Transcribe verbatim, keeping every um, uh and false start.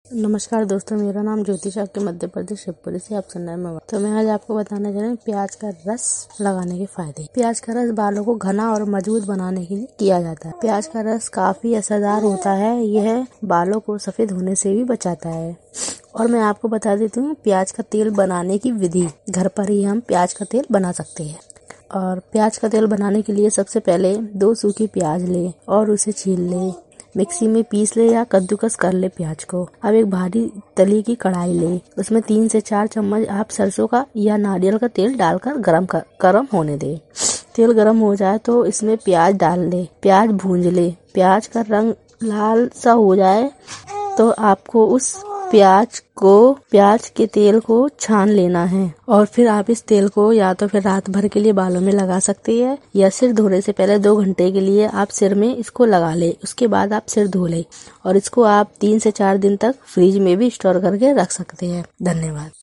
नमस्कार दोस्तों, मेरा नाम ज्योतिष आपके मध्य प्रदेश शिवपुरी से आप सुन रहे हैं। तो मैं आज आपको बताने जा रही हूँ प्याज का रस लगाने के फायदे। प्याज का रस बालों को घना और मजबूत बनाने के लिए किया जाता है। प्याज का रस काफी असरदार होता है। यह बालों को सफेद होने से भी बचाता है। और मैं आपको बता देती हूँ प्याज का तेल बनाने की विधि। घर पर ही हम प्याज का तेल बना सकते हैं। और प्याज का तेल बनाने के लिए सबसे पहले दो सूखी प्याज ले और उसे छील ले, मिक्सी में पीस ले या कद्दूकस कर ले प्याज को। अब एक भारी तली की कढ़ाई ले, उसमें तीन से चार चम्मच आप सरसों का या नारियल का तेल डालकर गरम कर गरम होने दे। तेल गरम हो जाए तो इसमें प्याज डाल ले, प्याज भूंज ले। प्याज का रंग लाल सा हो जाए तो आपको उस प्याज को प्याज के तेल को छान लेना है। और फिर आप इस तेल को या तो फिर रात भर के लिए बालों में लगा सकते हैं या सिर धोने से पहले दो घंटे के लिए आप सिर में इसको लगा ले। उसके बाद आप सिर धो ले और इसको आप तीन से चार दिन तक फ्रिज में भी स्टोर करके रख सकते हैं। धन्यवाद।